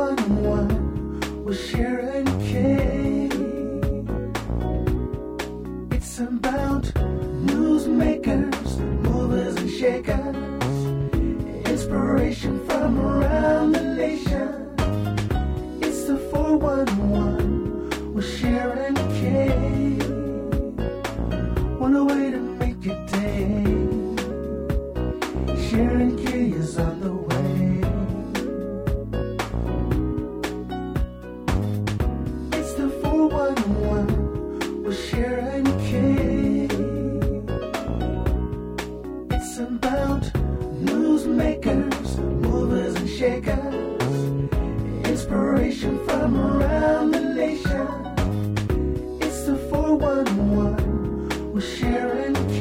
411 with Sharon K. It's about newsmakers, movers and shakers, inspiration from around the nation. It's the 411 with Sharon K. One way to make your day. Sharon K is on the way. It's the 411 with Sharon K. It's about newsmakers, movers and shakers, inspiration from around the nation. It's the 411 with Sharon K.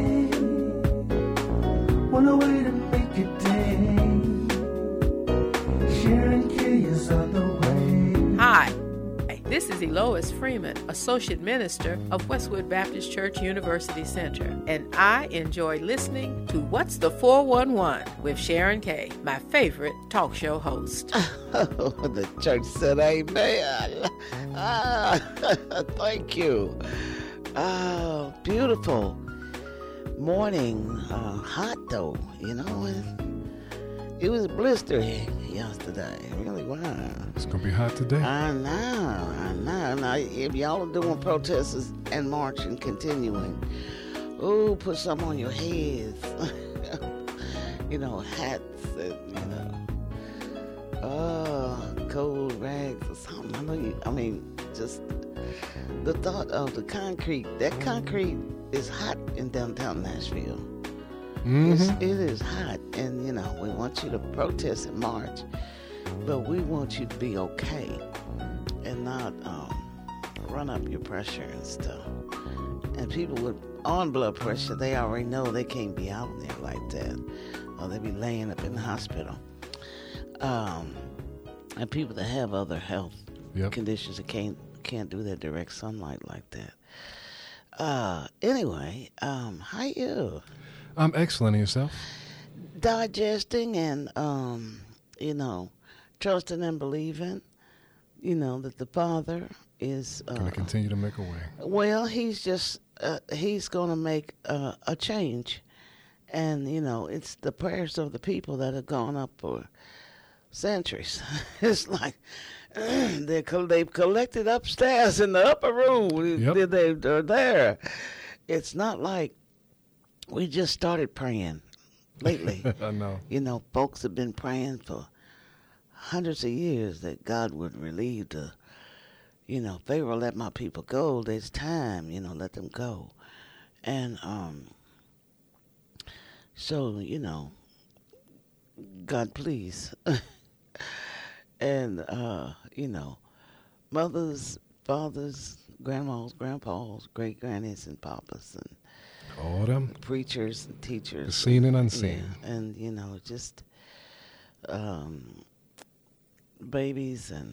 One way to make your day. Sharon K is on the way. Hi, this is Elois Freeman, Associate Minister of Westwood Baptist Church University Center, and I enjoy listening to What's the 411 with Sharon K., my favorite talk show host. The church said amen. Thank you. Beautiful morning. Hot though, you know. It was blistering yesterday. Really, wow. It's going to be hot today. I know. Now, if y'all are doing protests and marching, continuing, put some on your heads. Hats and, cold rags or something. Just the thought of the concrete. That concrete is hot in downtown Nashville. Mm-hmm. It is hot, and we want you to protest and march, but we want you to be okay and not run up your pressure and stuff. And people on blood pressure, they already know they can't be out there like that, or they be laying up in the hospital. And people that have other health conditions that can't do that direct sunlight like that. Anyway, how you? I'm excellent. And yourself? Digesting and, trusting and believing, that the Father is... going to continue to make a way. Well, he's just, he's going to make a change. And, it's the prayers of the people that have gone up for centuries. It's like they've collected upstairs in the upper room. Yep. They're there. It's not like we just started praying lately. I know. Folks have been praying for hundreds of years that God would relieve the, Pharaoh, let my people go. There's time, let them go. And so, God, please. And, mothers, fathers, grandmas, grandpas, great-grannies, and papas, and all them preachers and teachers, the seen and unseen, and just babies and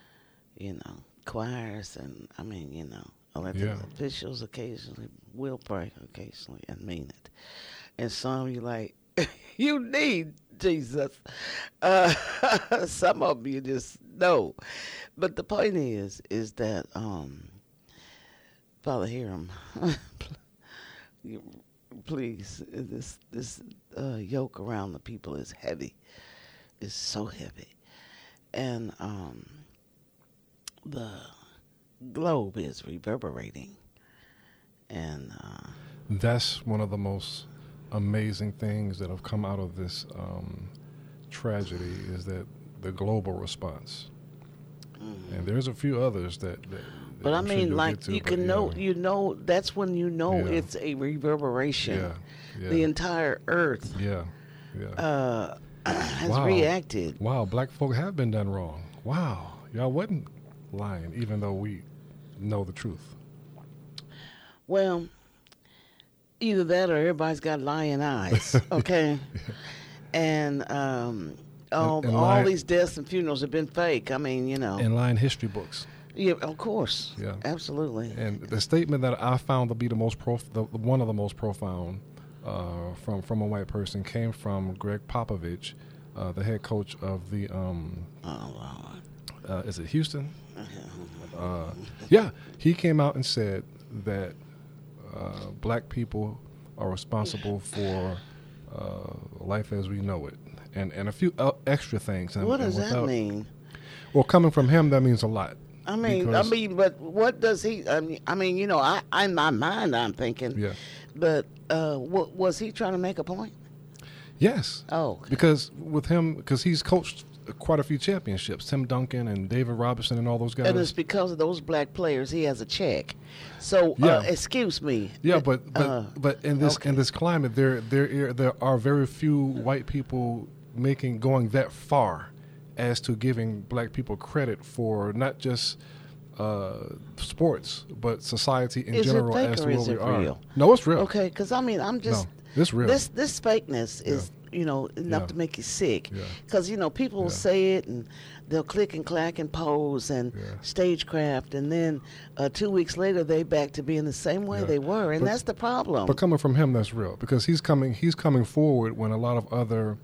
choirs, and elected officials occasionally will pray occasionally and mean it, and some you like you need Jesus. Some of them you just know, but the point is that Father, hear them. Please, this yoke around the people is heavy. It's so heavy. And the globe is reverberating. And that's one of the most amazing things that have come out of this tragedy is that the global response. Mm-hmm. And there's a few others that but I'm sure that's when it's a reverberation. Yeah. The entire earth has reacted. Wow, black folk have been done wrong. Wow, y'all wasn't lying, even though we know the truth. Well, either that or everybody's got lying eyes, okay? And all these deaths and funerals have been fake. And lying history books. Yeah, of course. Yeah, absolutely. And the statement that I found to be one of the most profound from a white person came from Greg Popovich, the head coach of the is it Houston? Yeah, he came out and said that black people are responsible for life as we know it, and a few extra things. And, What does that mean? Well, coming from him, that means a lot. I mean, but what does he? I mean, you know, in my mind, I'm thinking. Yeah. But was he trying to make a point? Yes. Oh. Because with him, because he's coached quite a few championships, Tim Duncan and David Robinson and all those guys. And it's because of those black players he has a check. So Yeah. Excuse me. Yeah, but in this okay. in this climate, there are very few white people going that far as to giving black people credit for not just sports but society in Is it general fake as to or where is we it are. real? No, it's real. Okay, because I mean, I'm just No, it's real. This fakeness is enough Yeah. to make you sick. Yeah. Because people will Yeah. say it and they'll click and clack and pose and Yeah. stagecraft, and then 2 weeks later they back to being the same way Yeah. they were, and But- that's the problem. But coming from him, that's real because he's coming forward when a lot of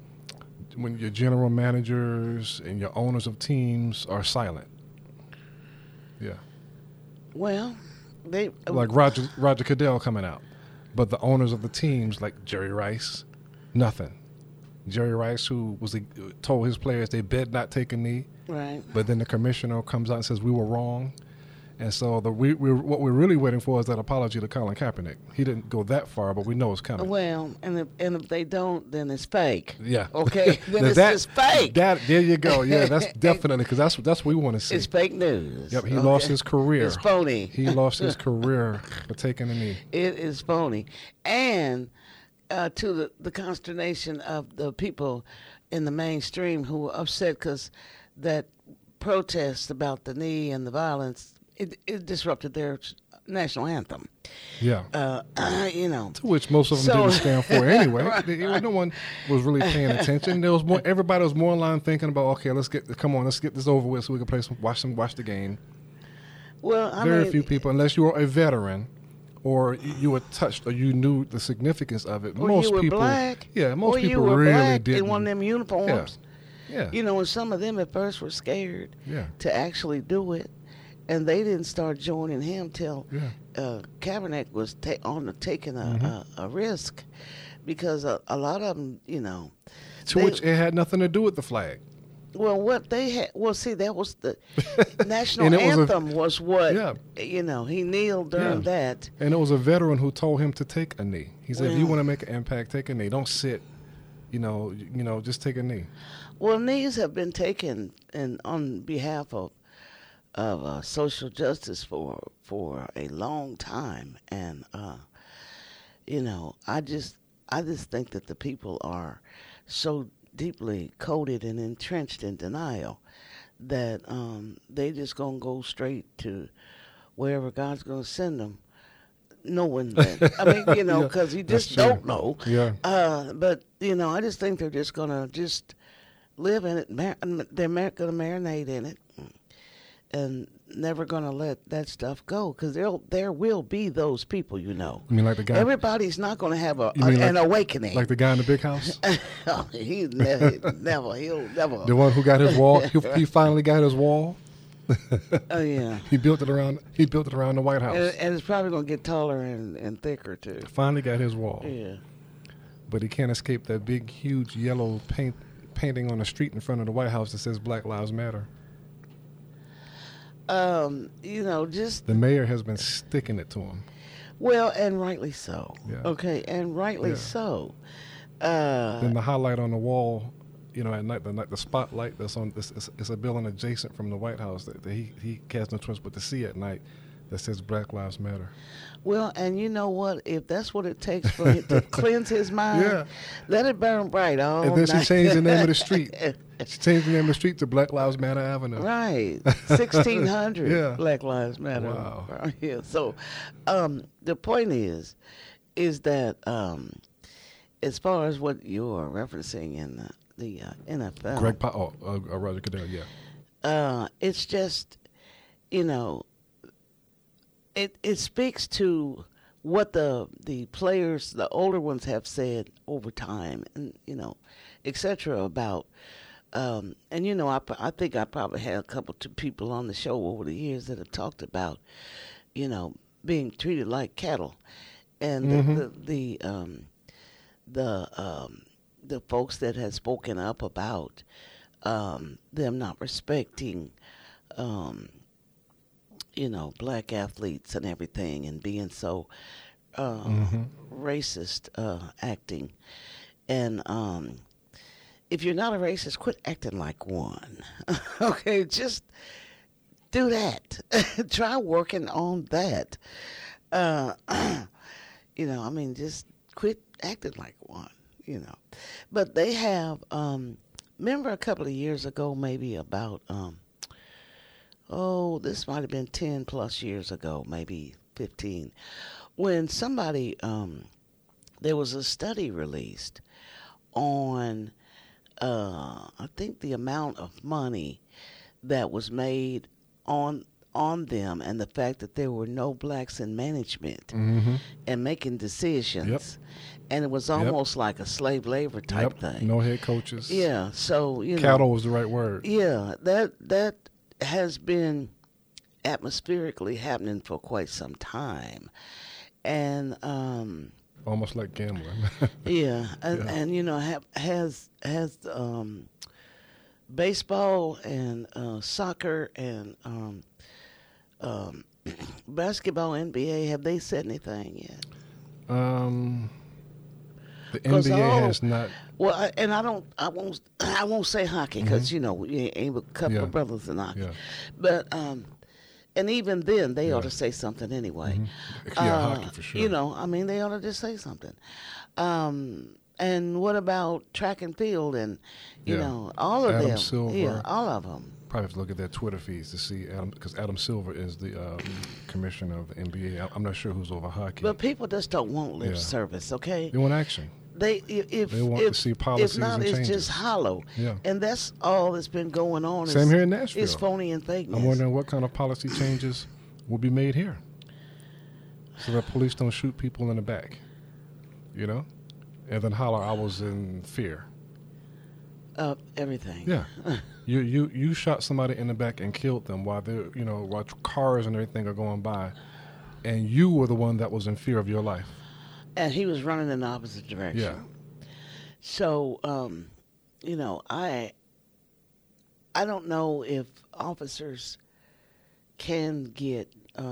when your general managers and your owners of teams are silent. Yeah. Well, they Like Roger Goodell coming out, but the owners of the teams like Jerry Rice, nothing. Jerry Rice, who told his players they bet not take a knee, right. but then the commissioner comes out and says we were wrong, and so what we're really waiting for is that apology to Colin Kaepernick. He didn't go that far, but we know it's coming. Well, and if they don't, then it's fake. Yeah. Okay. Then Now it's just fake. There you go. Yeah, that's definitely because that's what we want to see. It's fake news. Yep, he okay? lost his career. It's phony. He lost his career for taking a knee. It is phony. And to the consternation of the people in the mainstream who were upset because that protest about the knee and the violence, it disrupted their national anthem. Yeah. To which most of them didn't stand for anyway. Right. No one was really paying attention. There was more. Everybody was more in line thinking about, okay, let's get this over with so we can watch the game. Well, Very few people, unless you were a veteran or you were touched or you knew the significance of it. or Most you were people, black. yeah, most or people you were really black didn't. in one of them uniforms. Yeah. And some of them at first were scared Yeah. to actually do it, and they didn't start joining him till Yeah. Kaepernick was taking a risk, because a lot of them, Which it had nothing to do with the flag. Well, what they had, see, that was the national And it was anthem was what, Yeah. He kneeled during that. And it was a veteran who told him to take a knee. He said, if you Well- want to make an impact, take a knee. Don't sit. Just take a knee. Well, knees have been taken on behalf of social justice for a long time, and I just think that the people are so deeply coded and entrenched in denial that they just gonna go straight to wherever God's gonna send them, knowing that. I mean, because you that's just true. don't know. Yeah. But I just think they're just gonna live in it. They're gonna marinate in it, and never gonna let that stuff go. Because there will be those people. You mean like the guy? Everybody's not gonna have You mean an awakening. Like the guy in the big house? He'll never. The one who got his wall? He finally got his wall? Oh yeah. He built it around the White House. And it's probably gonna get taller and thicker too. Finally got his wall. Yeah. But he can't escape that big, huge yellow painting on the street in front of the White House that says Black Lives Matter. Just The mayor has been sticking it to him. well, and rightly so. Yeah. Okay, and rightly Yeah. so. Then the highlight on the wall, at night, the spotlight that's on, it's a building adjacent from the White House that he has no choice but to see at night that says Black Lives Matter. Well, and you know what? If that's what it takes for him to cleanse his mind, Yeah. let it burn bright all And then night. she changed the name of the street. She changed the name of the street to Black Lives Matter Avenue. Right, 1600 Yeah. Black Lives Matter. Wow. Yeah. So, the point is that as far as what you're referencing in the NFL, Roger Goodell, yeah. it's just, it speaks to what the players, the older ones, have said over time, and etc. about. And I think I probably had a couple of people on the show over the years that have talked about, being treated like cattle, and Mm-hmm. the folks that have spoken up about them not respecting, black athletes and everything, and being so racist acting, and if you're not a racist, quit acting like one. Okay, just do that. Try working on that. Just quit acting like one, But they have, remember a couple of years ago, maybe about, this might have been 10 plus years ago, maybe 15, when somebody, there was a study released on, I think the amount of money that was made on them, and the fact that there were no blacks in management and making decisions. Yep. And it was almost like a slave labor type thing. No head coaches. Yeah, so cattle was the right word. Yeah, that has been atmospherically happening for quite some time, and almost like gambling. yeah, and has baseball and soccer and basketball, NBA, have they said anything yet? The NBA has not. Well, I won't say hockey, because we ain't a couple of brothers in hockey. Yeah. But and even then, they ought to say something anyway. Hockey for sure. They ought to just say something. And what about track and field and all of Adam them? Silver. Yeah, all of them. Probably have to look at their Twitter feeds to see because Adam Silver is the commissioner of the NBA. I'm not sure who's over hockey. But people just don't want lip service, okay? They want action. They want to see policies if not, and it's changes. just hollow. Yeah. And that's all that's been going on. Same here in Nashville. It's phony and fakeness. I'm wondering what kind of policy changes will be made here, so that police don't shoot people in the back, and then holler, "I was in fear." Everything. Yeah. You shot somebody in the back and killed them while they're while cars and everything are going by, and you were the one that was in fear of your life. And he was running in the opposite direction. Yeah. So, I don't know if officers can get,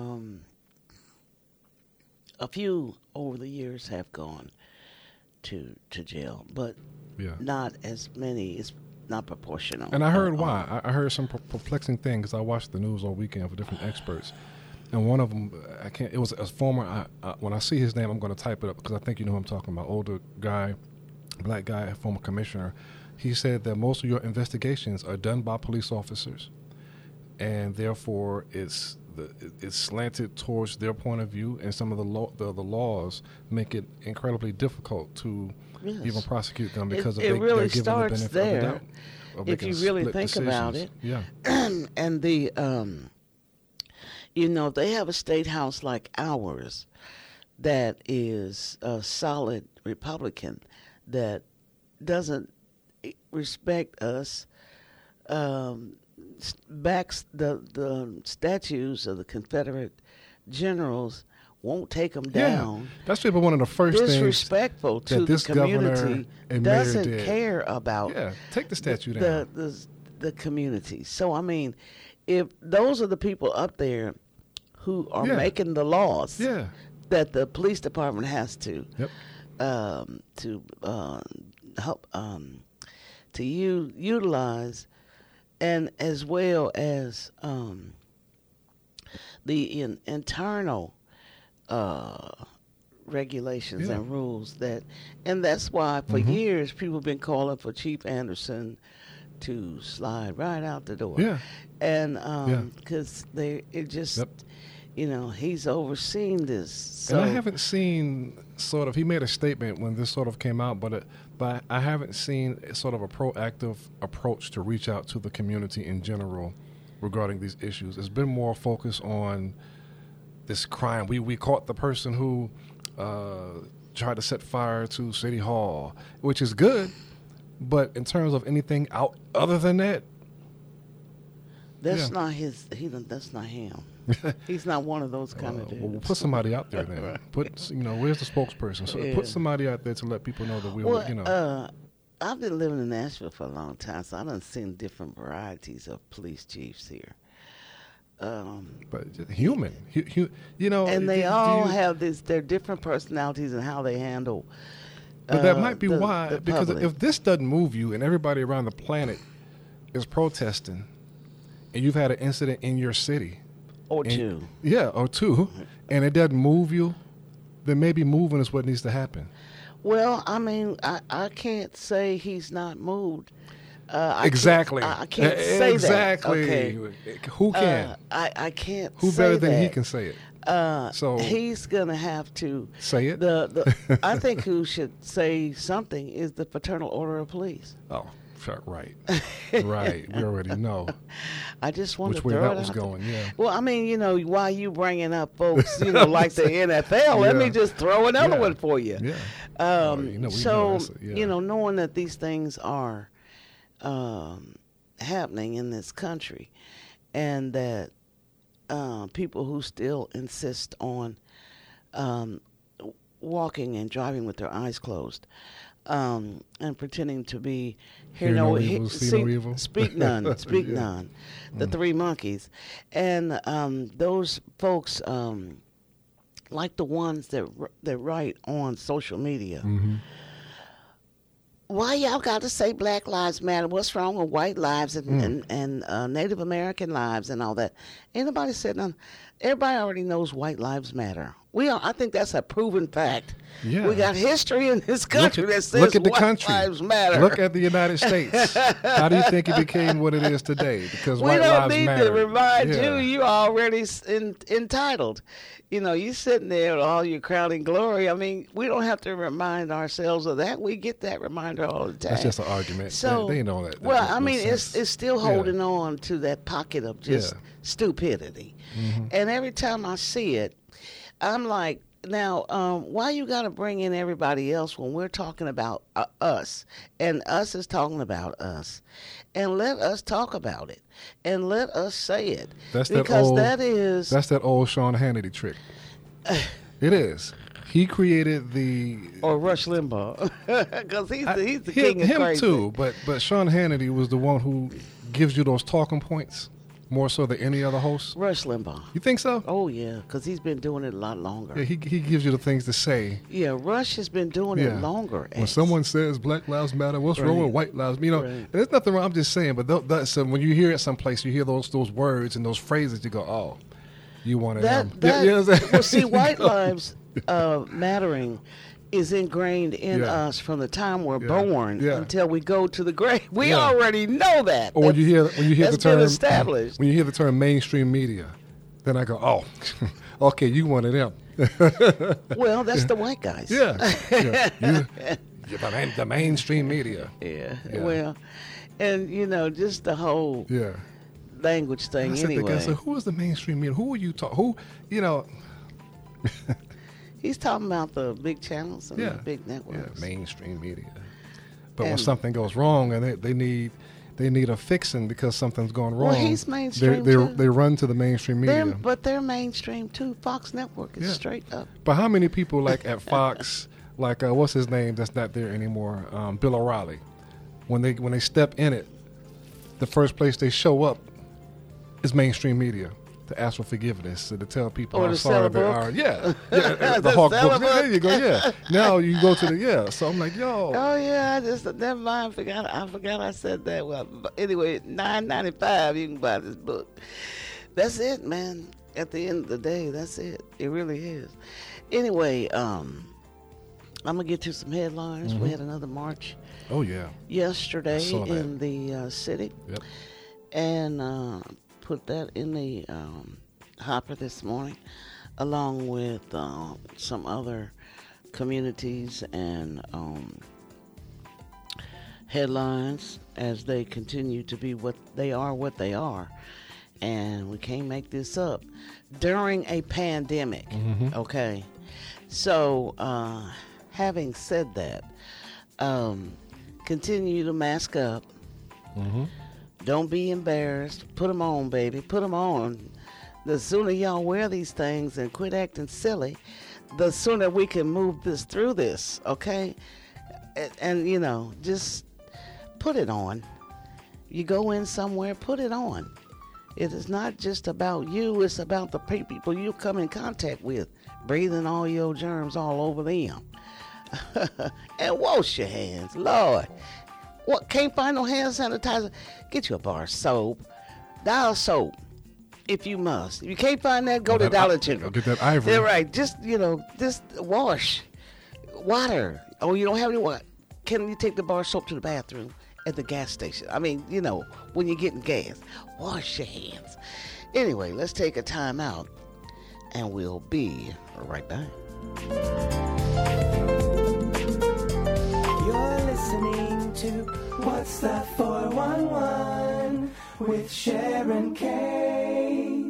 a few over the years have gone to jail, but not as many. It's not proportional. And I heard why. I heard some perplexing things. I watched the news all weekend for different experts. And one of them, it was a former, when I see his name, I'm going to type it up because I think you know who I'm talking about. Older guy, black guy, former commissioner. He said that most of your investigations are done by police officers, and therefore it's slanted towards their point of view, and some of the laws make it incredibly difficult to even prosecute them because it really they're given the benefit there, of the doubt. If you really think decisions. about it. Yeah. And the they have a state house like ours that is a solid Republican that doesn't respect us, backs the statues of the Confederate generals, won't take them down. That's probably one of the first disrespectful things to that this the community, and doesn't mayor did. care about take the statue down. The community. So if those are the people up there who are making the laws that the police department has to help to utilize, and as well as the internal regulations and rules and that's why for years people have been calling for Chief Anderson to slide right out the door. Yeah. And because he's overseeing this. So. And I haven't seen he made a statement when this sort of came out, but I haven't seen sort of a proactive approach to reach out to the community in general regarding these issues. It's been more focused on this crime. We caught the person who tried to set fire to City Hall, which is good, but in terms of anything out other than that, That's not his. That's not him. He's not one of those kind of dudes. well, put somebody out there then. Put where's the spokesperson? So put somebody out there to let people know that I've been living in Nashville for a long time, so I've seen different varieties of police chiefs here. But human, and they all have their different personalities and how they handle. But that might be why, the because public. if this doesn't move you and everybody around the planet is protesting, and you've had an incident in your city, or and, two. and it doesn't move you, then maybe moving is what needs to happen. Well, I mean, I can't say he's not moved. Exactly. I can't say exactly. that. Okay. Who can? I can't. Who say better than that. he can say it? So he's gonna have to say it. I think who should say something is the Fraternal Order of Police. Oh, right. Right. We already know I just want which to way throw that it was out going. there. Yeah. Well, I mean, why you bringing up folks, like the NFL? Let me just throw another one for you. Yeah. Knowing that these things are happening in this country, and that people who still insist on walking and driving with their eyes closed, and pretending to be Hear no evil, see no evil. Speak none, none. The Three Monkeys, and those folks, like the ones that write on social media. Mm-hmm. Why y'all got to say Black Lives Matter? What's wrong with white lives and Native American lives and all that? Ain't nobody said nothing. Everybody already knows white lives matter. I think that's a proven fact. Yeah. We got history in this country that says look at the white country. lives matter. Look at the United States. How do you think it became what it is today? Because white lives matter. We don't need to remind you. You're already entitled. You sitting there with all your crowning glory. I mean, we don't have to remind ourselves of that. We get that reminder all the time. That's just an argument. So, they know that. Well, I mean, it's still holding on to that pocket of just stupidity. Mm-hmm. And every time I see it, I'm like, now, why you got to bring in everybody else when we're talking about us? And us is talking about us. And let us talk about it. And let us say it. That's that old Sean Hannity trick. It is. He created or Rush Limbaugh, because he's the king of him crazy. too. But Sean Hannity was the one who gives you those talking points more so than any other host. Rush Limbaugh. You think so? Oh yeah, because he's been doing it a lot longer. Yeah, he gives you the things to say. Yeah, Rush has been doing it longer. When someone says Black Lives Matter, what's wrong with white lives? And there's nothing wrong. I'm just saying. But so when you hear it someplace, you hear those words and those phrases, you go, oh, you want them. Well, see, white lives mattering is ingrained in us from the time we're born until we go to the grave. We already know that. Or when you hear the term been established. When you hear the term mainstream media, then I go, oh, okay, you one of them. Well, that's the white guys. You're the mainstream media. Yeah. Well, and just the whole language thing. I said anyway. I said, who is the mainstream media? Who are you talking? He's talking about the big channels and the big networks. Yeah, mainstream media. But when something goes wrong and they need a fixing because something's going wrong. Well, he's mainstream too. They run to the mainstream media. But they're mainstream too. Fox Network is straight up. But how many people like at Fox, like what's his name that's not there anymore, Bill O'Reilly, when they step in it, the first place they show up is mainstream media. To ask for forgiveness, to tell people how sorry they are. Yeah. The Hawk books. There you go. Yeah. Now you go to the So I'm like, yo. Oh yeah, never mind. I forgot I said that. Well, anyway, $9.95 you can buy this book. That's it, man. At the end of the day, that's it. It really is. Anyway, I'm gonna get to some headlines. Mm-hmm. We had another march. Oh yeah. Yesterday in the city. Yep. And. Put that in the hopper this morning, along with some other communities and headlines as they continue to be what they are, And we can't make this up. During a pandemic, okay? So, having said that, continue to mask up. Don't be embarrassed. Put them on, baby. Put them on. The sooner y'all wear these things and quit acting silly, the sooner we can move through this, okay? And you know, just put it on. You go in somewhere, put it on. It is not just about you, it's about the people you come in contact with, breathing all your germs all over them. And wash your hands, Lord. What, can't find no hand sanitizer? Get you a bar of soap. Dial soap, if you must. If you can't find that, go to Dollar General. Get that Ivory. They're right. Just, just wash. Water. Oh, you don't have any water? Can you take the bar of soap to the bathroom at the gas station? I mean, when you're getting gas, wash your hands. Anyway, let's take a time out, and we'll be right back. You're listening to What's That 411 with Sharon K.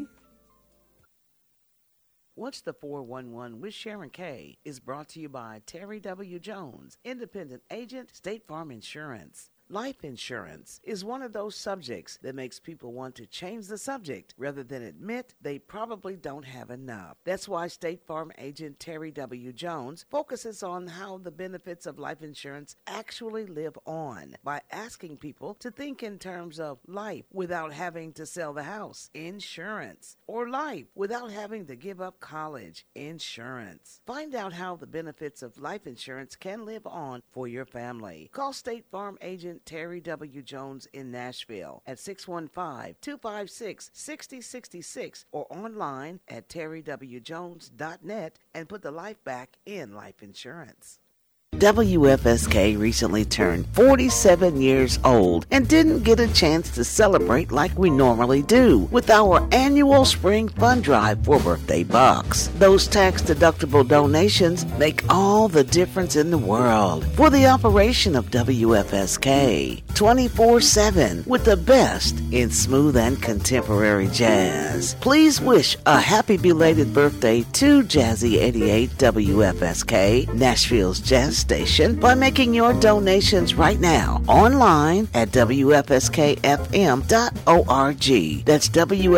What's the 411 with Sharon K is brought to you by Terry W. Jones, independent agent, State Farm Insurance. Life insurance is one of those subjects that makes people want to change the subject rather than admit they probably don't have enough. That's why State Farm agent Terry W. Jones focuses on how the benefits of life insurance actually live on by asking people to think in terms of life without having to sell the house, insurance, or life without having to give up college, insurance. Find out how the benefits of life insurance can live on for your family. Call State Farm agent Terry W. Jones in Nashville at 615-256-6066 or online at terrywjones.net and put the life back in life insurance. WFSK recently turned 47 years old and didn't get a chance to celebrate like we normally do with our annual spring fund drive for birthday bucks. Those tax-deductible donations make all the difference in the world for the operation of WFSK 24/7 with the best in smooth and contemporary jazz. Please wish a happy belated birthday to Jazzy 88 WFSK, Nashville's jazz station, by making your donations right now online at WFSKFM.org. That's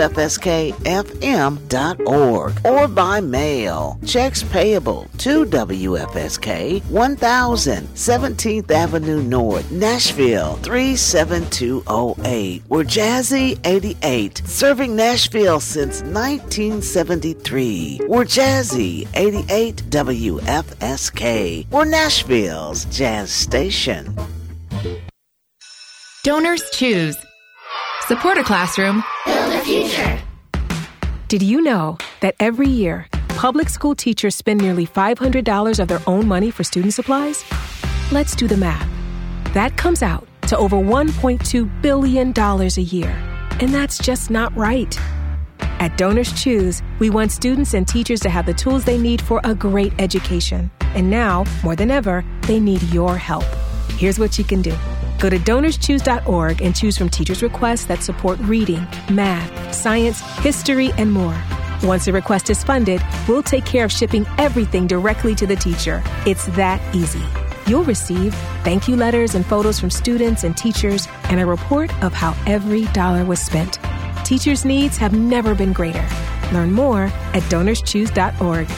WFSKFM.org. Or by mail. Checks payable to WFSK 1000 17th Avenue North, Nashville 37208. We're Jazzy 88, serving Nashville since 1973. We're Jazzy 88 WFSK. We're Nashville's jazz station. Donors choose. Support a classroom. Build a future. Did you know that every year, public school teachers spend nearly $500 of their own money for student supplies? Let's do the math. That comes out to over $1.2 billion a year. And that's just not right. At Donors Choose, we want students and teachers to have the tools they need for a great education. And now, more than ever, they need your help. Here's what you can do. Go to DonorsChoose.org and choose from teachers' requests that support reading, math, science, history, and more. Once a request is funded, we'll take care of shipping everything directly to the teacher. It's that easy. You'll receive thank you letters and photos from students and teachers and a report of how every dollar was spent. Teachers' needs have never been greater. Learn more at DonorsChoose.org.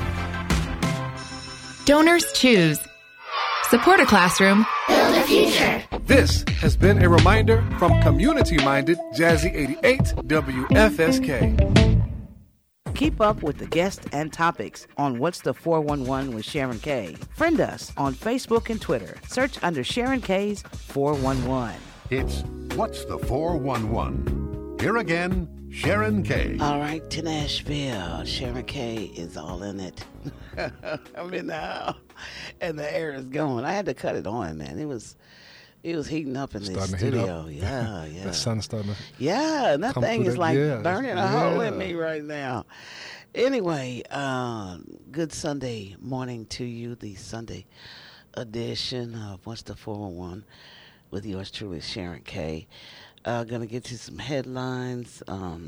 Donors Choose. Support a classroom. Build a future. This has been a reminder from community-minded Jazzy 88 WFSK. Keep up with the guests and topics on What's the 411 with Sharon K. Friend us on Facebook and Twitter. Search under Sharon K's 411. It's What's the 411? Here again, Sharon K. All right, to Nashville. Sharon K is all in it. I'm in the house, and the air is going. I had to cut it on, man. It was heating up in the studio. Yeah. The sun's starting to Yeah, and that thing is like burning a hole in Yeah. me right now. Anyway, good Sunday morning to you, the Sunday edition of What's the 411 with yours truly, Sharon K. Gonna get you some headlines.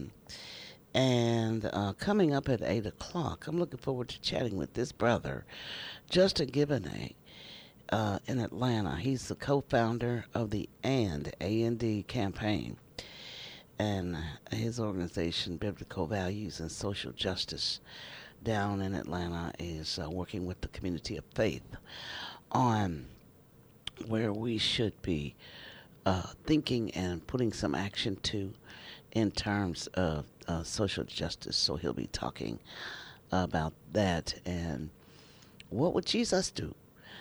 And coming up at 8 o'clock, I'm looking forward to chatting with this brother, Justin Gibonnet, in Atlanta. He's the co-founder of the A&D campaign. And his organization, Biblical Values and Social Justice, down in Atlanta, is working with the community of faith on where we should be thinking and putting some action to in terms of social justice. So he'll be talking about that and what would Jesus do?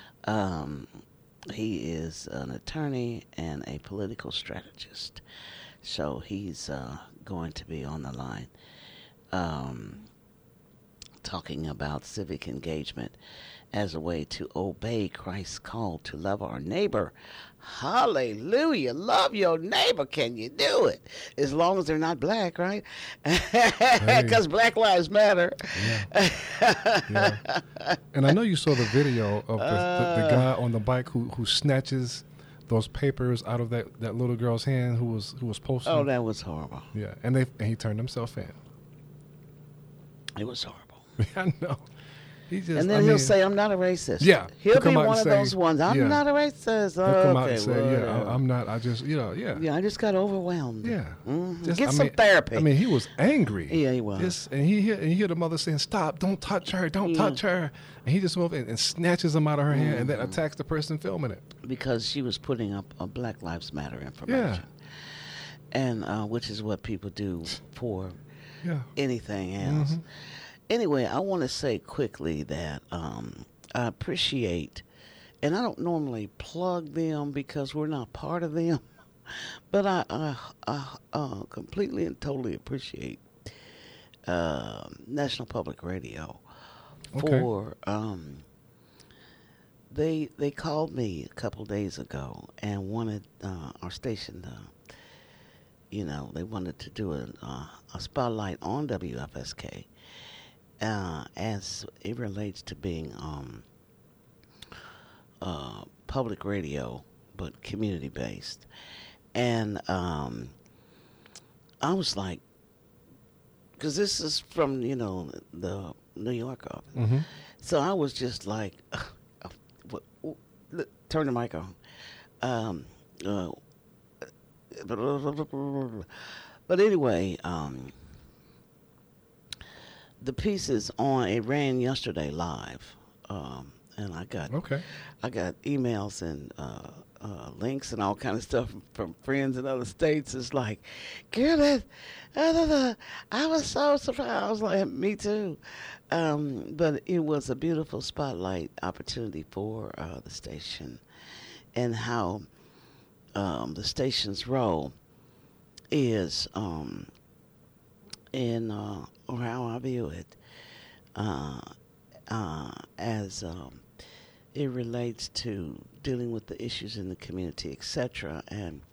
He is an attorney and a political strategist. So he's going to be on the line talking about civic engagement as a way to obey Christ's call to love our neighbor. Hallelujah. Love your neighbor. Can you do it? As long as they're not black, right? Because Black Lives Matter. Yeah. And I know you saw the video of the guy on the bike who snatches those papers out of that little girl's hand who was posting. Oh, that was horrible. Yeah, and he turned himself in. It was horrible. I know. And then he'll say, I'm not a racist. Yeah. He'll be one of those ones. I'm not a racist. He'll come out and say, I'm not. I just, Yeah, I just got overwhelmed. Yeah. Mm-hmm. Get some therapy. I mean, he was angry. Yeah, he was. And he hear the mother saying, stop, don't touch her, don't touch her. And he just moved and snatches them out of her hand and then attacks the person filming it. Because she was putting up a Black Lives Matter information. Yeah. And which is what people do for anything else. Mm-hmm. Anyway, I want to say quickly that I appreciate, and I don't normally plug them because we're not part of them, but I completely and totally appreciate National Public Radio for they called me a couple days ago and wanted our station to, they wanted to do a spotlight on WFSK. As it relates to being public radio, but community-based. And I was like, because this is from, the New York office. Mm-hmm. So I was just like, turn the mic on. But anyway, the piece is on. It ran yesterday live, and I got emails and links and all kind of stuff from friends in other states. It's like, girl, I was so surprised. I was like, me too. But it was a beautiful spotlight opportunity for the station, and how the station's role is or how I view it, as it relates to dealing with the issues in the community, etc. And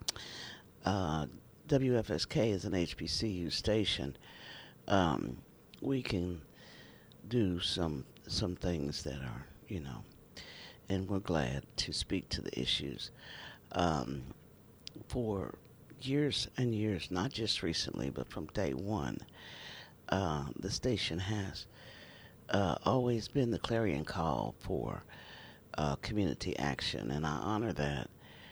WFSK is an HBCU station. We can do some things that are, and we're glad to speak to the issues. For years and years, not just recently, but from day one, the station has always been the clarion call for community action, and I honor that.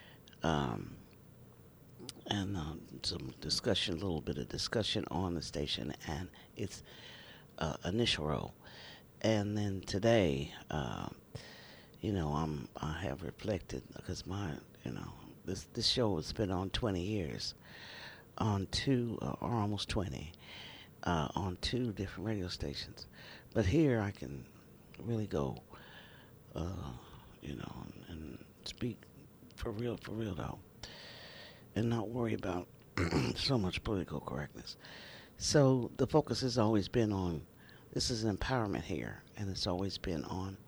And some discussion, a little bit of discussion on the station and its initial role. And then today, I have reflected, because this show has been on 20 years, on two, or almost 20, on two different radio stations. But here I can really go, and speak for real though, and not worry about so much political correctness. So the focus has always been on, this is empowerment here, and it's always been on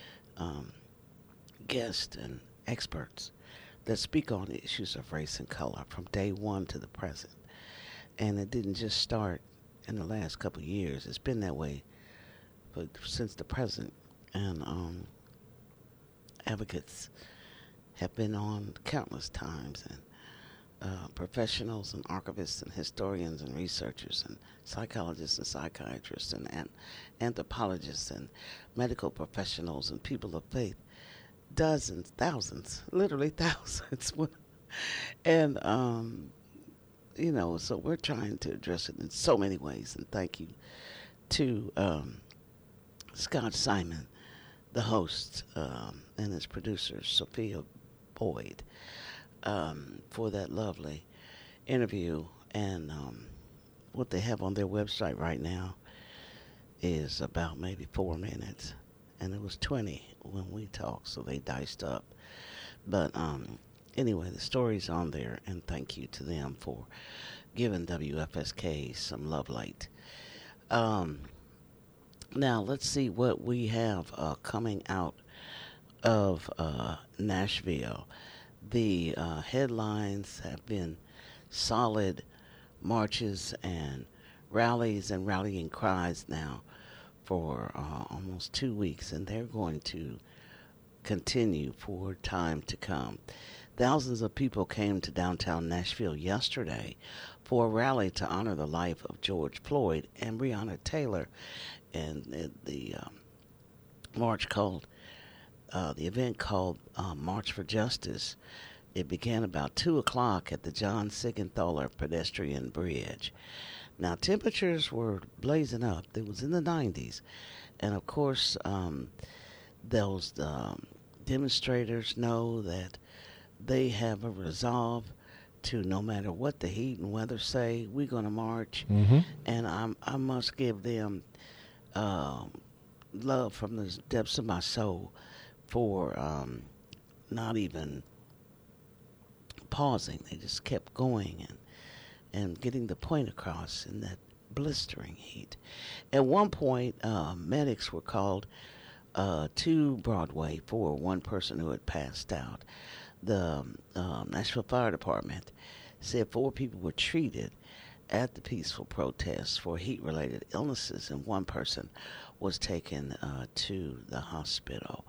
guests and experts that speak on the issues of race and color from day one to the present. And it didn't just start in the last couple of years. It's been that way since the present. And advocates have been on countless times, and professionals and archivists and historians and researchers and psychologists and psychiatrists and anthropologists and medical professionals and people of faith, dozens, thousands, literally thousands. And, so we're trying to address it in so many ways. And thank you to Scott Simon, the host, and his producer, Sophia Boyd, for that lovely interview. And what they have on their website right now is about maybe 4 minutes. And it was 20 when we talked, so they diced up. But anyway, the story's on there, and thank you to them for giving WFSK some love light. Now, let's see what we have coming out of Nashville. The headlines have been solid marches and rallies and rallying cries now for almost 2 weeks, and they're going to continue for time to come. Thousands of people came to downtown Nashville yesterday for a rally to honor the life of George Floyd and Breonna Taylor, and the march called the event called March for Justice. It began about 2 o'clock at the John Siegenthaler Pedestrian Bridge. Now, temperatures were blazing up. It was in the 90s. And, of course, those demonstrators know that they have a resolve to, no matter what the heat and weather say, we're going to march. Mm-hmm. And I must give them love from the depths of my soul for not even pausing. They just kept going and getting the point across in that blistering heat. At one point, medics were called to Broadway for one person who had passed out. The Nashville Fire Department said 4 people were treated at the peaceful protests for heat-related illnesses, and one person was taken to the hospital.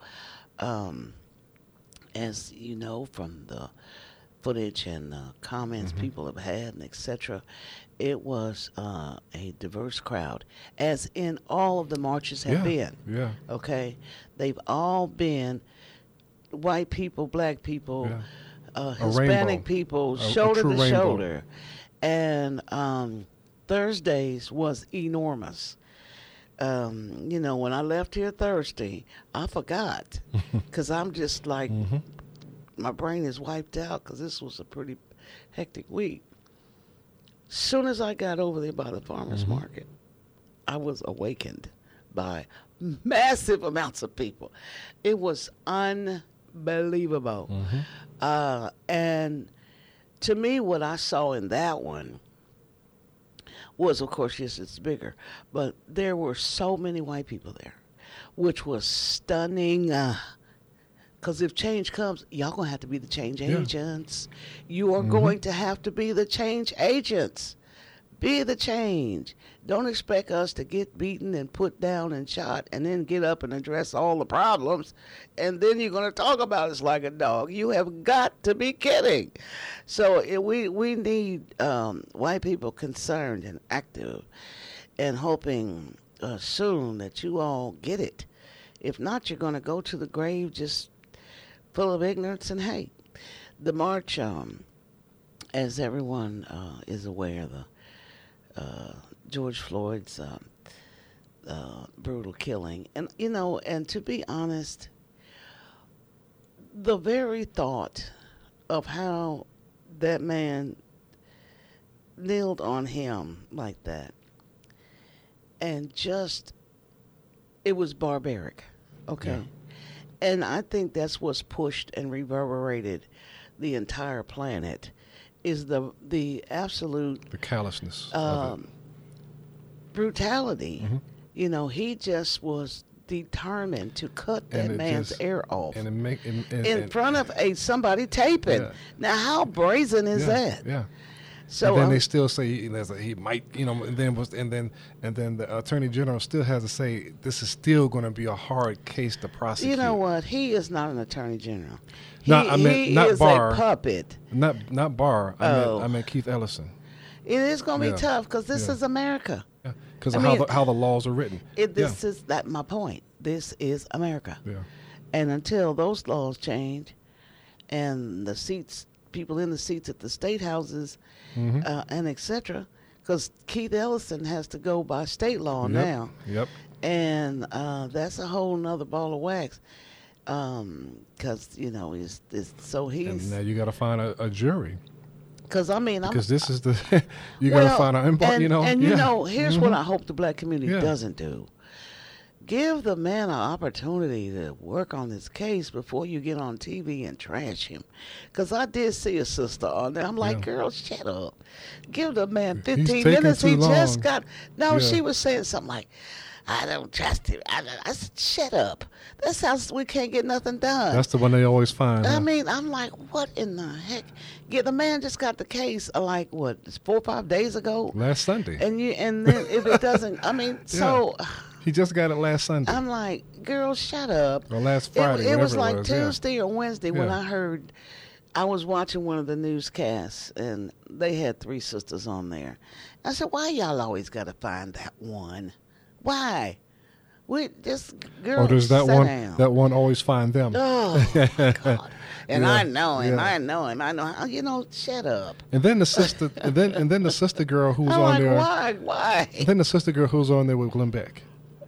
As you know from the footage and comments people have had, and etc., it was a diverse crowd, as in all of the marches have been. Yeah. Okay? They've all been white people, black people, Hispanic people, shoulder to shoulder. And Thursdays was enormous. When I left here Thursday, I forgot because I'm just like, my brain is wiped out because this was a pretty hectic week. Soon as I got over there by the farmer's market, I was awakened by massive amounts of people. It was unbelievable. And to me, what I saw in that one was, of course, yes, it's bigger, but there were so many white people there, which was stunning. Because if change comes, y'all going to have to be the change agents. You are going to have to be the change agents. Be the change. Don't expect us to get beaten and put down and shot and then get up and address all the problems, and then you're going to talk about us like a dog. You have got to be kidding. So we need white people concerned and active and hoping soon that you all get it. If not, you're going to go to the grave just full of ignorance and hate. The march, as everyone is aware, George Floyd's brutal killing. And to be honest, the very thought of how that man kneeled on him like that, and just, it was barbaric, okay? Yeah. And I think that's what's pushed and reverberated the entire planet, is the absolute, the callousness of it. Brutality. He just was determined to cut that man's ear off in front of somebody taping. Now, how brazen is that? Yeah. So and then they still say he might, and then the Attorney General still has to say this is still going to be a hard case to prosecute. You know what? He is not an Attorney General. No, I meant not is Barr. a puppet. Not Barr. I meant Keith Ellison. It is going to be tough because this is America. Because of how the laws are written. This is that my point. This is America. Yeah. And until those laws change, and the seats, people in the seats at the state houses, and etc., because Keith Ellison has to go by state law now. Yep. And that's a whole nother ball of wax. Because And now you got to find a jury. Because this is the you got to find out. Here's what I hope the black community doesn't do. Give the man an opportunity to work on this case before you get on TV and trash him. Because I did see a sister on there. I'm like, girl, shut up. Give the man 15 minutes. He just got. No, she was saying something like, I don't trust him. I said, shut up. That's how we can't get nothing done. That's the one they always find. I mean, I'm like, what in the heck? The man just got the case like, 4 or 5 days ago? Last Sunday. And then if it doesn't, I mean, so... He just got it last Sunday. I'm like, girl, shut up. Or last Friday, it was like Tuesday or Wednesday when I was watching one of the newscasts, and they had 3 sisters on there. I said, why y'all always got to find that one? Why? Does that one? Down. That one always find them. Oh my God! And I know him. I know him. I know how. Shut up. And then the sister, and then the sister girl who's on there. Why? And then the sister girl who's on there with Glenn Beck,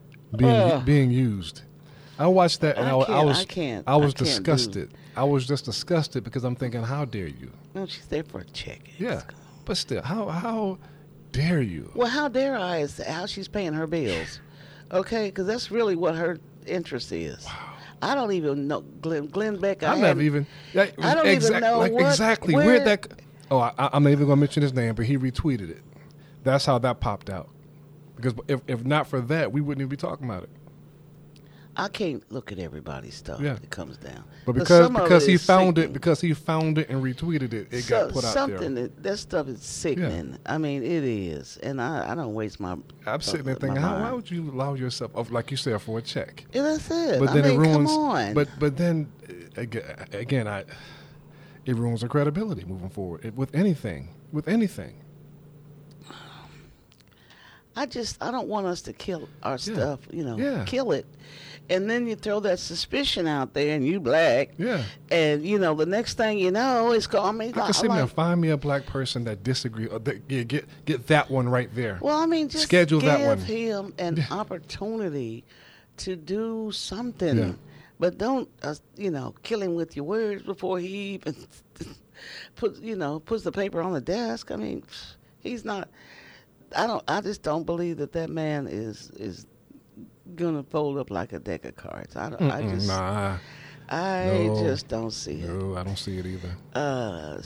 being used. I watched that and I was disgusted. I was just disgusted because I'm thinking, how dare you? No, she's there for a check. Yeah, but still, how dare you? Well, how dare I is how she's paying her bills. Okay, because that's really what her interest is. Wow. I don't even know Glenn Beck. I don't even know exactly where that. Oh, I'm not even going to mention his name, but he retweeted it. That's how that popped out. Because if not for that, we wouldn't even be talking about it. I can't look at everybody's stuff. Yeah. It comes down. But because he found it and retweeted it, it got put out there. That stuff is sickening. Yeah. I mean, it is, and I don't waste my. I'm sitting there thinking, why would you allow yourself, like you said, for a check? Yeah, that's it. But then it ruins. Come on. But then again, it ruins the credibility moving forward with anything. I don't want us to kill our stuff, kill it. And then you throw that suspicion out there and you black. Yeah. And, the next thing you know, it's going, I can sit there and find me a black person that disagree. Or get that one right there. Well, I mean, just schedule give that one. him an opportunity to do something. Yeah. But don't, kill him with your words before he even puts the paper on the desk. I mean, he's not... I just don't believe that man is gonna fold up like a deck of cards. I just don't see it. No, I don't see it either.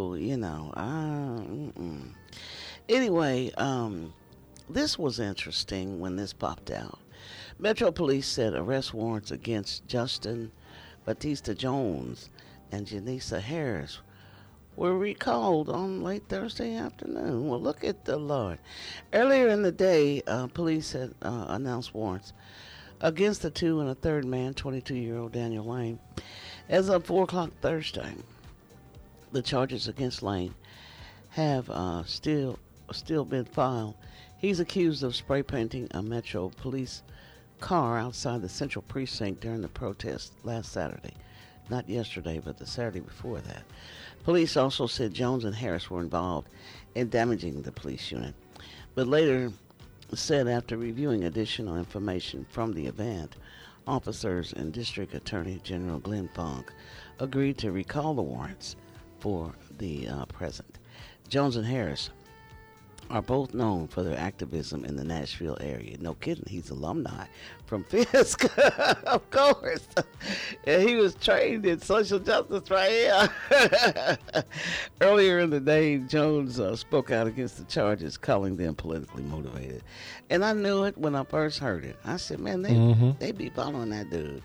Anyway, this was interesting when this popped out. Metro Police said arrest warrants against Justin Batista Jones and Janessa Harris were recalled on late Thursday afternoon. Well, look at the Lord. Earlier in the day, police had announced warrants against the 2 and a third man, 22-year-old Daniel Lane. As of 4 o'clock Thursday, the charges against Lane have still been filed. He's accused of spray painting a Metro Police car outside the Central Precinct during the protest last Saturday. Not yesterday, but the Saturday before that. Police also said Jones and Harris were involved in damaging the police unit, but later said after reviewing additional information from the event, officers and District Attorney General Glenn Funk agreed to recall the warrants for the present. Jones and Harris are both known for their activism in the Nashville area. No kidding, he's alumni from Fisk, of course. And he was trained in social justice right here. Earlier in the day, Jones spoke out against the charges, calling them politically motivated. And I knew it when I first heard it. I said, man, they be following that dude.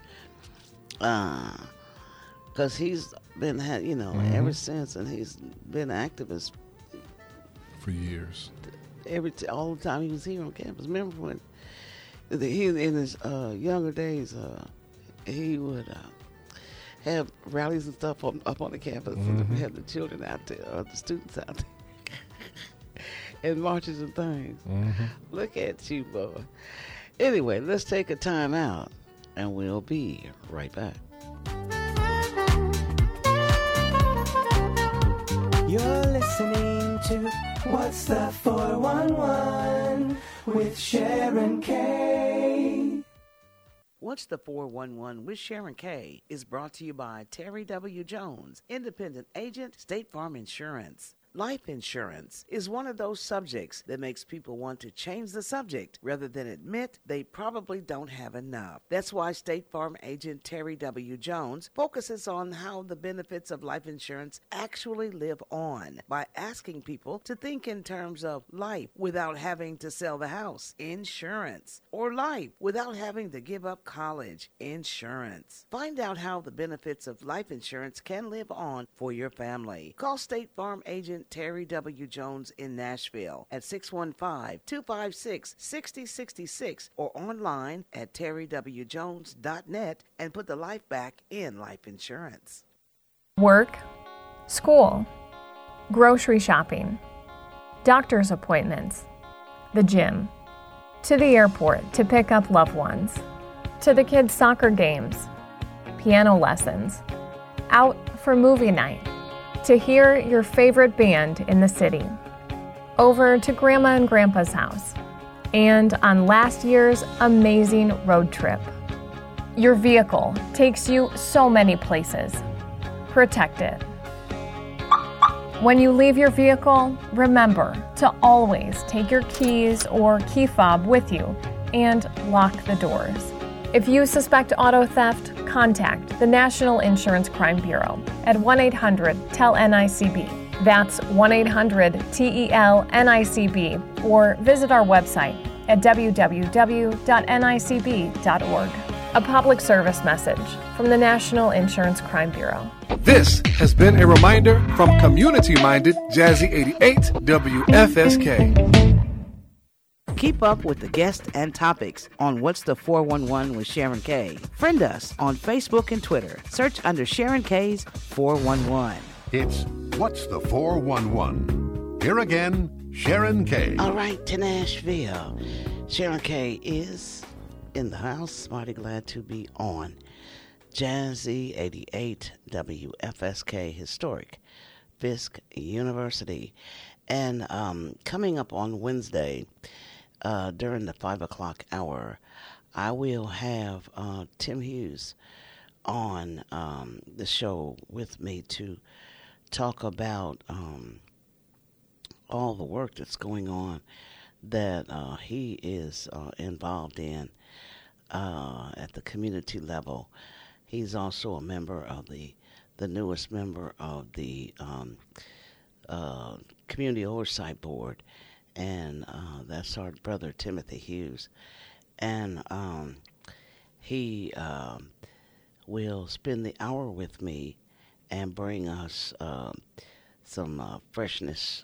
Because he's been, ever since, and he's been an activist for years. All the time he was here on campus. Remember when he in his younger days, he would have rallies and stuff up on the campus. Mm-hmm. And have the children out there, or the students out there, and marches and things. Mm-hmm. Look at you, boy. Anyway, let's take a time out, and we'll be right back. You're listening to What's the 411 with Sharon K. What's the 411 with Sharon K is brought to you by Terry W. Jones, independent agent, State Farm Insurance. Life insurance is one of those subjects that makes people want to change the subject rather than admit they probably don't have enough. That's why State Farm agent Terry W. Jones focuses on how the benefits of life insurance actually live on by asking people to think in terms of life without having to sell the house, insurance, or life without having to give up college, insurance. Find out how the benefits of life insurance can live on for your family. Call State Farm agent Terry W. Jones in Nashville at 615-256-6066 or online at terrywjones.net and put the life back in life insurance. Work, school, grocery shopping, doctor's appointments, the gym, to the airport to pick up loved ones, to the kids' soccer games, piano lessons, out for movie night, to hear your favorite band in the city, over to Grandma and Grandpa's house, and on last year's amazing road trip. Your vehicle takes you so many places. Protect it. When you leave your vehicle, remember to always take your keys or key fob with you and lock the doors. If you suspect auto theft, contact the National Insurance Crime Bureau at 1-800-TEL-NICB. That's 1-800-TEL-NICB, or visit our website at www.nicb.org. A public service message from the National Insurance Crime Bureau. This has been a reminder from community-minded Jazzy 88 WFSK. Keep up with the guests and topics on What's the 411 with Sharon K. Friend us on Facebook and Twitter. Search under Sharon K's 411. It's What's the 411? Here again, Sharon K. All right, to Nashville. Sharon K is in the house. Mighty glad to be on Jazzy 88 WFSK Historic Fisk University. And coming up on Wednesday, during the 5 o'clock hour, I will have Tim Hughes on the show with me to talk about all the work that's going on that he is involved in at the community level. He's also a member of the newest member of the Community Oversight Board, and that's our brother Timothy Hughes. And he will spend the hour with me and bring us some freshness.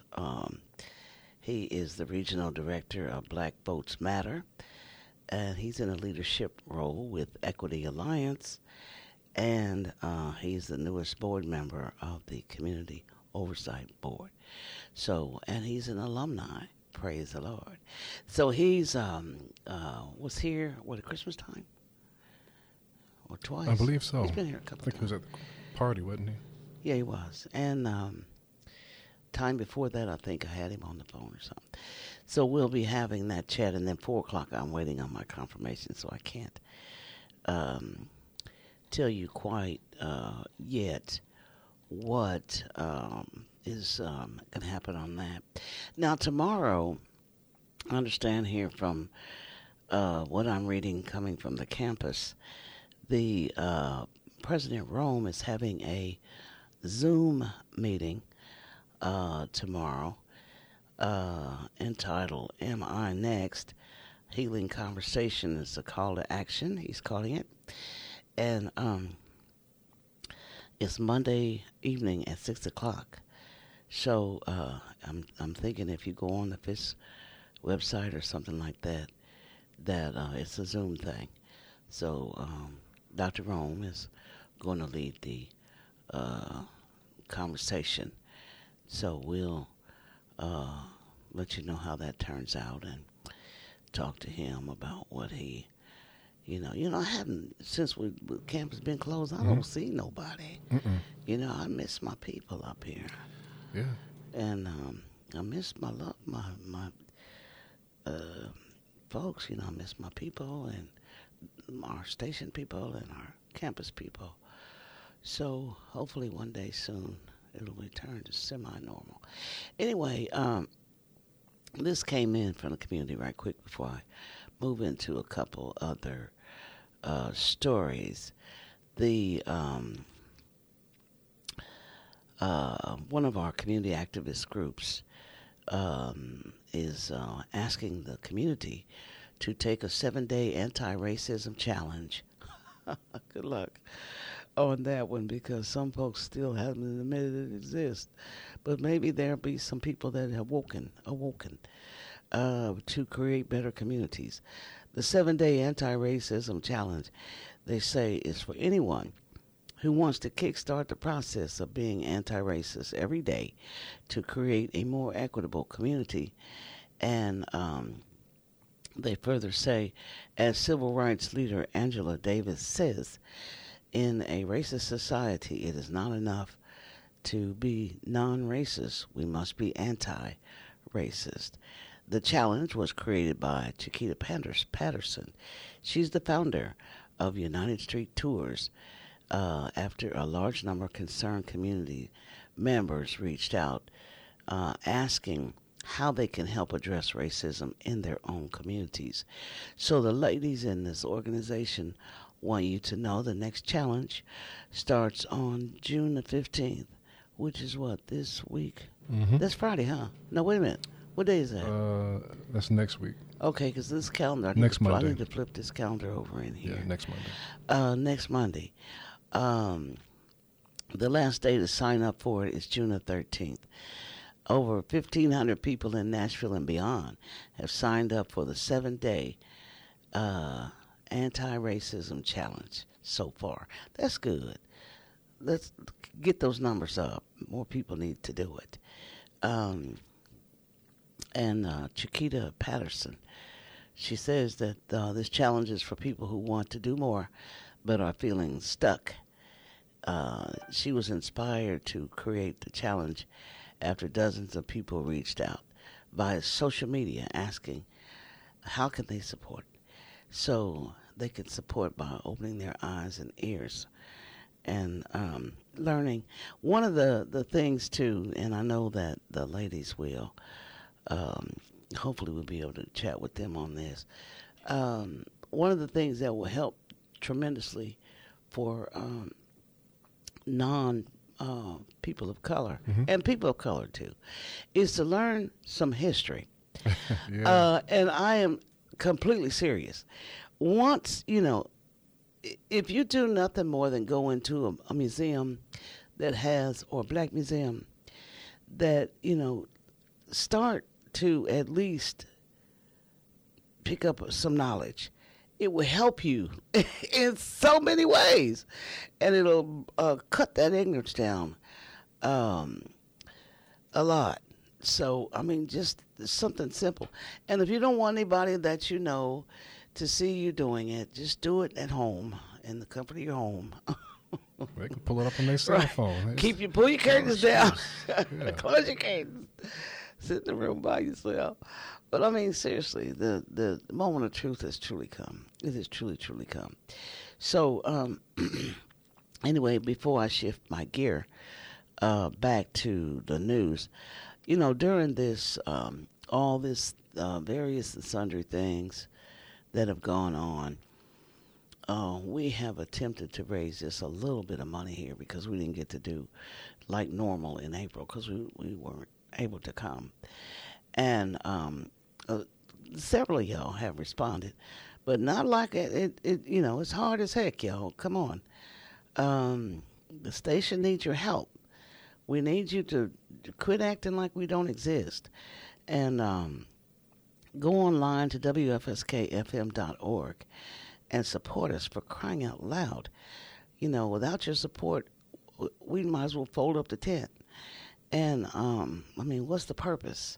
He is the regional director of Black Votes Matter, and he's in a leadership role with Equity Alliance, and he's the newest board member of the Community Oversight Board. So, and he's an alumni. Praise the Lord. So he's was here at Christmas time or twice. I believe so. He's been here a couple I think times. he was at the party, wasn't he? Yeah, he was. And time before that, I think I had him on the phone or something. So we'll be having that chat, and then 4 o'clock, I'm waiting on my confirmation, so I can't tell you quite yet what is going to happen on that. Now, tomorrow, I understand here from what I'm reading coming from the campus, the President Rome is having a Zoom meeting tomorrow entitled Am I Next? Healing Conversation is a call to action, he's calling it. And it's Monday evening at 6 o'clock. So I'm thinking if you go on the FIS website or something like that, that it's a Zoom thing. So Dr. Rome is going to lead the conversation. So we'll let you know how that turns out and talk to him about what he, I haven't, since campus been closed, I don't see nobody. I miss my people up here. Yeah. And I miss my folks, I miss my people and our station people and our campus people. So hopefully one day soon it'll return to semi-normal. Anyway, this came in from the community right quick before I move into a couple other stories. The one of our community activist groups is asking the community to take a 7-day anti-racism challenge. Good luck on that one, because some folks still haven't admitted it exists. But maybe there'll be some people that have awoken to create better communities. The 7-day anti-racism challenge, they say, is for anyone who wants to kickstart the process of being anti-racist every day to create a more equitable community. And they further say, as civil rights leader Angela Davis says, in a racist society, it is not enough to be non-racist. We must be anti-racist. The challenge was created by Chiquita Patterson. She's the founder of United Street Tours, after a large number of concerned community members reached out asking how they can help address racism in their own communities. So the ladies in this organization want you to know the next challenge starts on June the 15th, which is what, this week? That's Friday, huh? No, wait a minute. What day is that? That's next week. Okay, because this calendar, I need to flip this calendar over in here. Yeah, next Monday. Next Monday. The last day to sign up for it is June the 13th. Over 1,500 people in Nashville and beyond have signed up for the 7-day anti-racism challenge so far. That's good. Let's get those numbers up. More people need to do it. And Chiquita Patterson, she says that this challenge is for people who want to do more but are feeling stuck. She was inspired to create the challenge after dozens of people reached out via social media asking how can they support. So they can support by opening their eyes and ears and learning. One of the things, too, and I know that the ladies will, hopefully we'll be able to chat with them on this. One of the things that will help tremendously for people of color, and people of color, too, is to learn some history. And I am completely serious. Once, if you do nothing more than go into a museum that has, or a black museum, that, start to at least pick up some knowledge, it will help you in so many ways. And it'll cut that ignorance down a lot. So, just something simple. And if you don't want anybody that you know to see you doing it, just do it at home, in the comfort of your home. They can pull it up on their cell phone. Pull your curtains down. Close your curtains. Sit in the room by yourself. But seriously, the moment of truth has truly come. It has truly, truly come. So, anyway, before I shift my gear back to the news, during this, all this various and sundry things that have gone on, we have attempted to raise just a little bit of money here because we didn't get to do like normal in April because we weren't able to come. And several of y'all have responded, but not like it. It's hard as heck, y'all. Come on. The station needs your help. We need you to quit acting like we don't exist. And go online to WFSKFM.org and support us, for crying out loud. You know, without your support, we might as well fold up the tent. And, I mean, what's the purpose?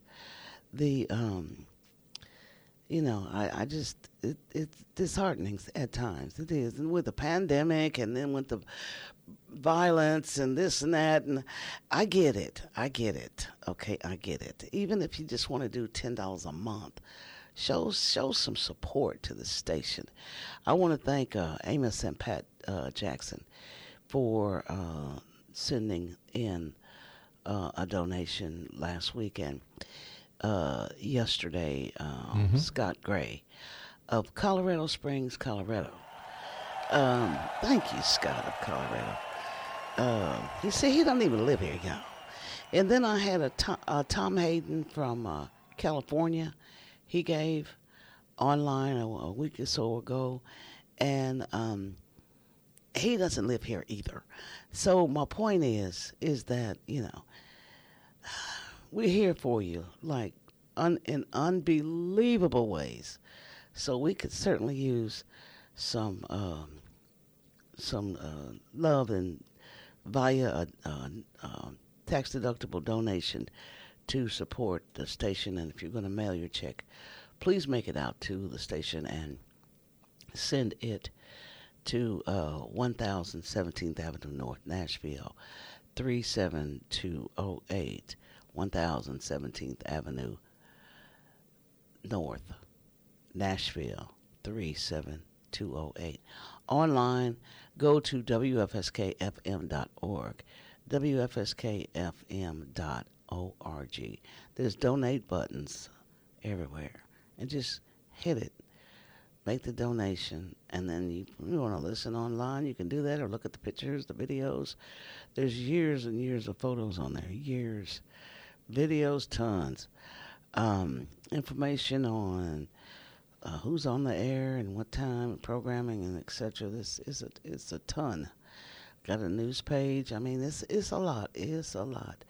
You know, I just, it's disheartening at times. It is. And with the pandemic and then with the violence and this and that, and I get it. Okay, I get it. Even if you just want to do $10 a month, show some support to the station. I want to thank Amos and Pat Jackson for sending in a donation last weekend. Yesterday, Scott Gray of Colorado Springs, Colorado. Thank you, Scott of Colorado. He said he doesn't even live here, y'all. And then I had a Tom Hayden from California. He gave online a week or so ago, and he doesn't live here either. So my point is that, you know, we're here for you, like, in unbelievable ways. So we could certainly use some love and via a tax-deductible donation to support the station. And if you're going to mail your check, please make it out to the station and send it to 1000 17th Avenue North, Nashville, 37208. 1000 17th Avenue North, Nashville, 37208. Online, go to WFSKFM.org, WFSKFM.org. There's donate buttons everywhere, and just hit it. Make the donation, and then you want to listen online, you can do that, or look at the pictures, the videos. There's years and years of photos on there, years. Videos, tons. Information on who's on the air and what time, programming, and etc. It's a ton. Got a news page. I mean, it's a lot. It's a lot.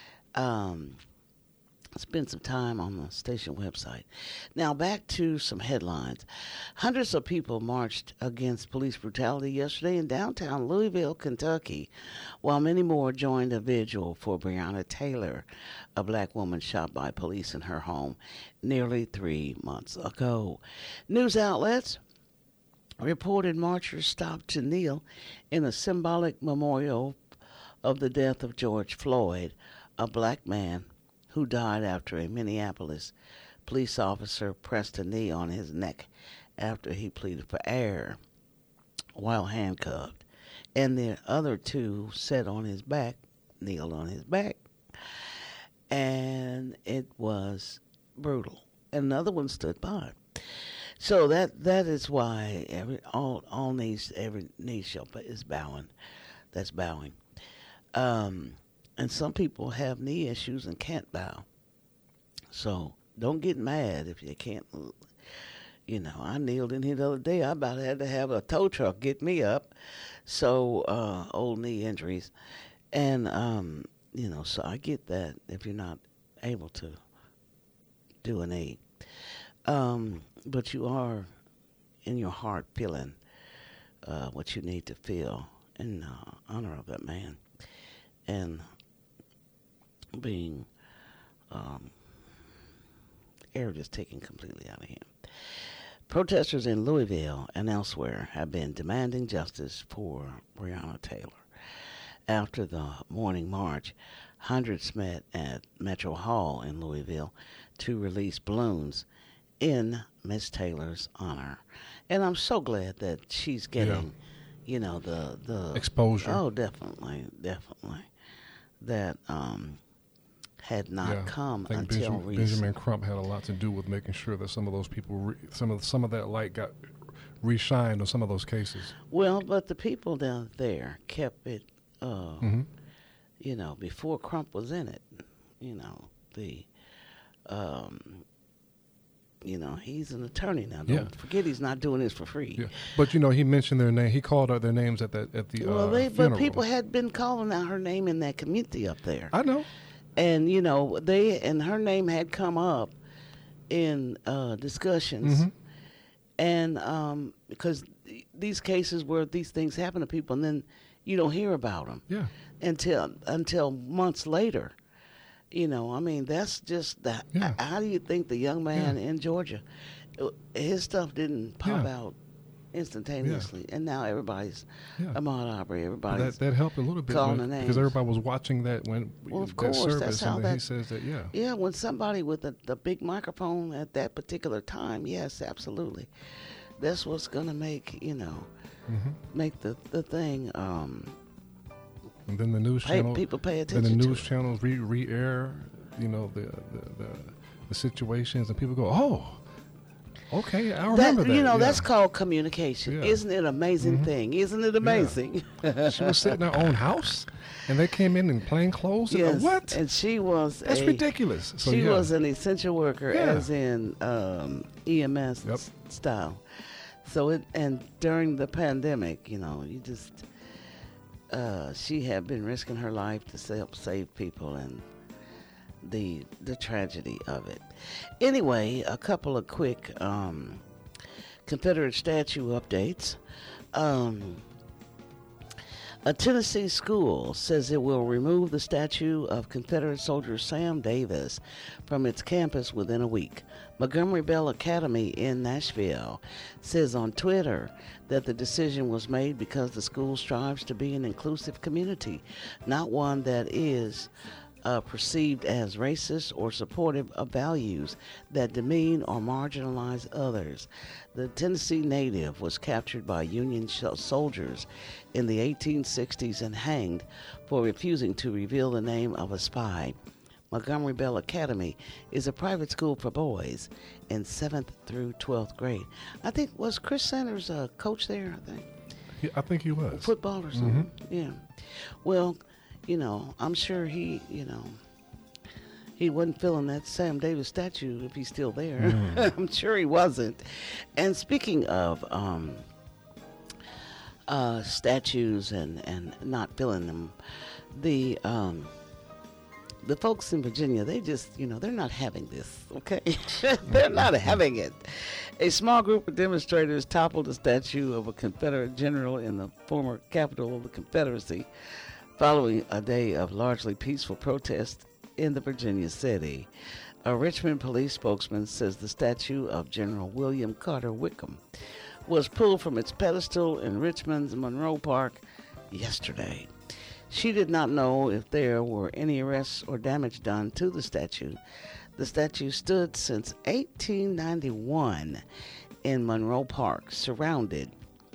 Spend some time on the station website. Now back to some headlines. Hundreds of people marched against police brutality yesterday in downtown Louisville, Kentucky, while many more joined a vigil for Breonna Taylor, a black woman shot by police in her home nearly 3 months ago. News outlets reported marchers stopped to kneel in a symbolic memorial of the death of George Floyd, a black man who died after a Minneapolis police officer pressed a knee on his neck after he pleaded for air while handcuffed. And the other two sat on his back, kneeled on his back, and it was brutal. Another one stood by. So that is why every knee shall is bowing. That's bowing. And some people have knee issues and can't bow. So don't get mad if you can't. You know, I kneeled in here the other day. I about had to have a tow truck get me up. So old knee injuries. And, you know, so I get that if you're not able to do a knee. But you are in your heart feeling what you need to feel in honor of that man. And being air just taken completely out of him. Protesters in Louisville and elsewhere have been demanding justice for Breonna Taylor. After the morning march, hundreds met at Metro Hall in Louisville to release balloons in Miss Taylor's honor. And I'm so glad that she's getting, you know, the exposure. Oh, definitely. That had not come until recently. Benjamin Crump had a lot to do with making sure that some of those people, some of that light got reshined on some of those cases. Well, but the people down there kept it, you know, before Crump was in it. You know, the he's an attorney now. Yeah. Don't forget he's not doing this for free. Yeah. But he mentioned their name. He called out their names at the funeral. But people had been calling out her name in that community up there. I know. And her name had come up in discussions, and because these cases where these things happen to people, and then you don't hear about them. Yeah. Until months later. That's just that. Yeah. How do you think the young man in Georgia, his stuff didn't pop out instantaneously, and now everybody's Ahmaud Arbery. Everybody's that helped a little bit calling the names because everybody was watching that of course, service, that's how and he says that. Yeah, when somebody with the big microphone at that particular time, yes, absolutely, that's what's gonna make make the thing. And then the news channel, people pay attention. Then the news channels re-air, the situations, and people go, "Oh, okay, I remember that." That's called communication. Yeah. Isn't it an amazing thing? Isn't it amazing? Yeah. She was sitting in her own house, and they came in plain clothes. And Yes, what? And she was. That's ridiculous. So, she was an essential worker, as in EMS Yep. style. So and during the pandemic, you just. She had been risking her life to help save people, and the tragedy of it. Anyway, a couple of quick Confederate statue updates. A Tennessee school says it will remove the statue of Confederate soldier Sam Davis from its campus within a week. Montgomery Bell Academy in Nashville says on Twitter that the decision was made because the school strives to be an inclusive community, not one that is perceived as racist or supportive of values that demean or marginalize others. The Tennessee native was captured by Union soldiers in the 1860s and hanged for refusing to reveal the name of a spy. Montgomery Bell Academy is a private school for boys in 7th through 12th grade. I think, was Chris Sanders a coach there, I think? I think he was. Football or something, yeah. Well, I'm sure he wasn't filling that Sam Davis statue if he's still there. I'm sure he wasn't. And speaking of statues and not filling them, the folks in Virginia, they just, they're not having this, okay? They're not having it. A small group of demonstrators toppled a statue of a Confederate general in the former capital of the Confederacy following a day of largely peaceful protest in the Virginia city. A Richmond police spokesman says the statue of General William Carter Wickham was pulled from its pedestal in Richmond's Monroe Park yesterday. She did not know if there were any arrests or damage done to the statue. The statue stood since 1891 in Monroe Park, surrounded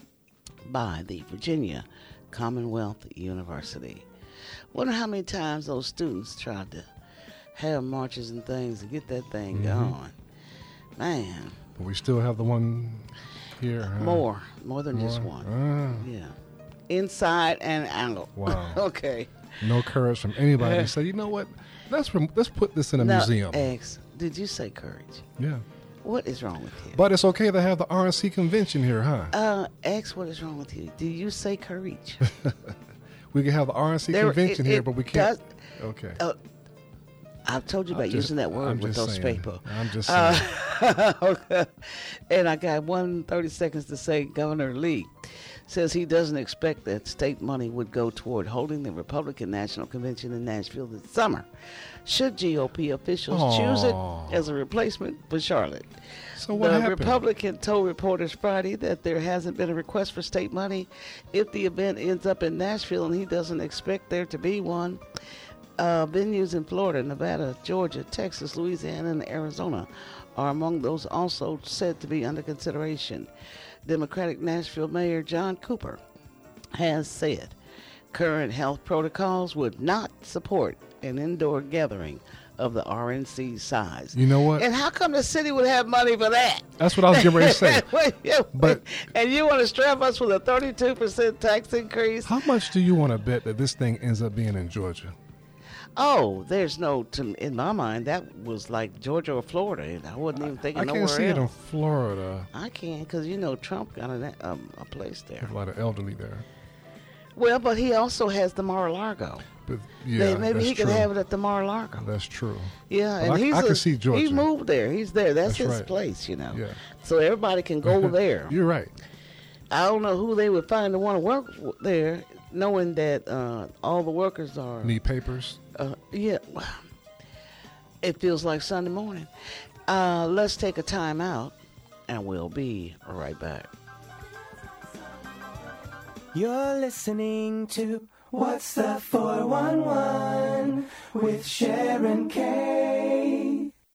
by the Virginia Commonwealth University. Wonder how many times those students tried to have marches and things to get that thing going. Man. But we still have the one here. Huh? More than just one. Yeah. Inside and out. Wow. Okay. No courage from anybody to say, you know what? Let's put this in a museum. X, did you say courage? Yeah. What is wrong with you? But it's okay to have the RNC convention here, huh? X, what is wrong with you? Do you say courage? We can have the RNC convention here, but we can't. Okay. I've told you about using that word with those people. I'm just saying. Okay. And I got 30 seconds to say Governor Lee says he doesn't expect that state money would go toward holding the Republican National Convention in Nashville this summer, should GOP officials choose it as a replacement for Charlotte. So what happened? The Republican told reporters Friday that there hasn't been a request for state money if the event ends up in Nashville, and he doesn't expect there to be one. Venues in Florida, Nevada, Georgia, Texas, Louisiana, and Arizona are among those also said to be under consideration. Democratic Nashville Mayor John Cooper has said current health protocols would not support an indoor gathering of the RNC size. You know what? And how come the city would have money for that? That's what I was getting ready to say. And you want to strap us with a 32% tax increase? How much do you want to bet that this thing ends up being in Georgia? Oh, there's no, in my mind, that was like Georgia or Florida. And I wasn't even thinking nowhere else. I can't see it in Florida. I can, because, Trump got a place there. A lot of elderly there. Well, but he also has the Mar-a-Lago. But, yeah, maybe he could have it at the Mar-a-Lago. That's true. Yeah, but and I can see Georgia. He moved there. He's there. That's his right. place, Yeah. So everybody can go there. You're right. I don't know who they would find to want to work there, knowing that all the workers are... Need papers? Yeah. It feels like Sunday morning. Let's take a time out, and we'll be right back. You're listening to What's the 411 with Sharon K.